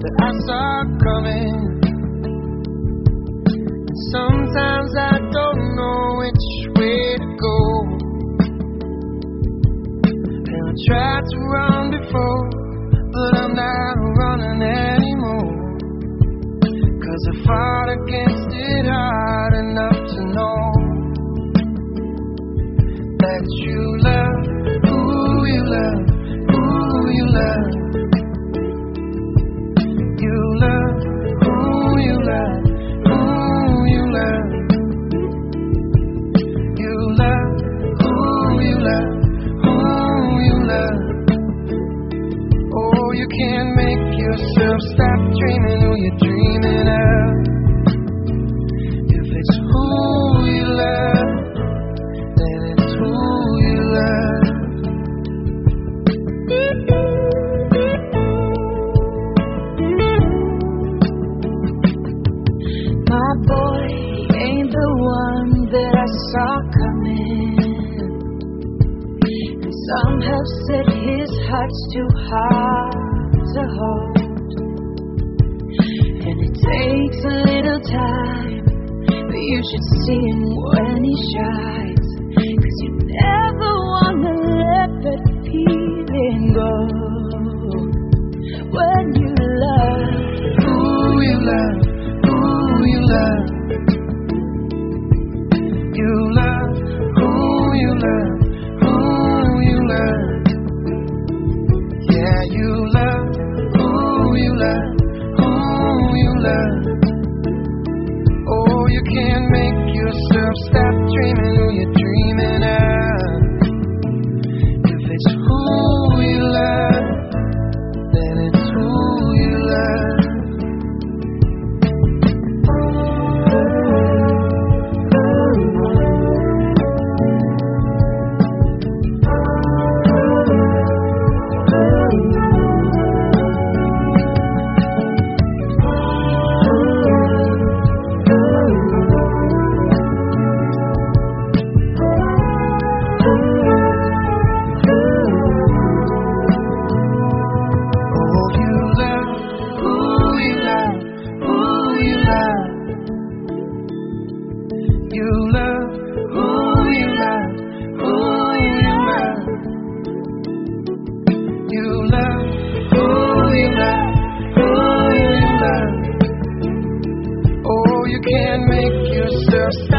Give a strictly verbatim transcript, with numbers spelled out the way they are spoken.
that I saw coming. And sometimes I don't know which way to go. And I tried to run before, but I'm not running anymore. 'Cause I fought against it hard enough to know that you love who you love, who you love. You love who you love, who you love. You love who you love, who you love. Oh, you can't make yourself stop dreaming who you're dreaming of. If it's who you love, then it's who you love. My boy ain't the one that I saw coming. And some have said his heart's too hard to hold. And it takes a little time, but you should see him when he shines. 'Cause you never wanna let that feeling go. When you love who you love, who you love. You love who you love, who you love. Yeah, you love who you love, who you love. Oh, you can't make yourself stop dreaming who you're dreaming of. If it's who you love, then it's who you love. You love who you love, who you love. You love who you love, who you love. Oh, you can't make yourself stop.